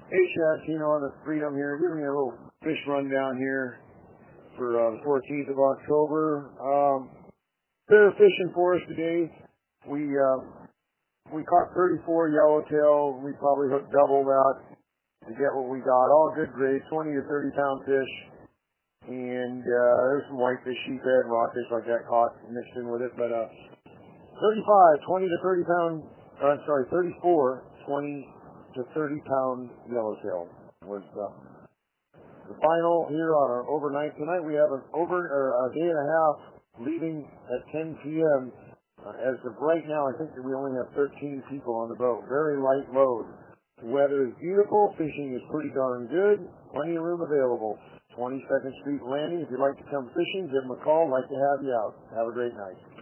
Hey, Shad, on the Freedom here. Giving you a little fish rundown here for the 14th of October. They're fishing for us today. We caught 34 yellowtail. We probably hooked double that to get what we got. All good grades, 20 to 30 pound fish. And there's some whitefish, sheephead, rockfish like that caught mixed in with it. But 35, 20 to 30 pound, 34, 20 to 30 pound yellowtail was the final here on our overnight. Tonight we have a day and a half leaving at 10 p.m. As of right now, I think that we only have 13 people on the boat. Very light load. The weather is beautiful. Fishing is pretty darn good. Plenty of room available. 22nd Street Landing. If you'd like to come fishing, give them a call. I'd like to have you out. Have a great night.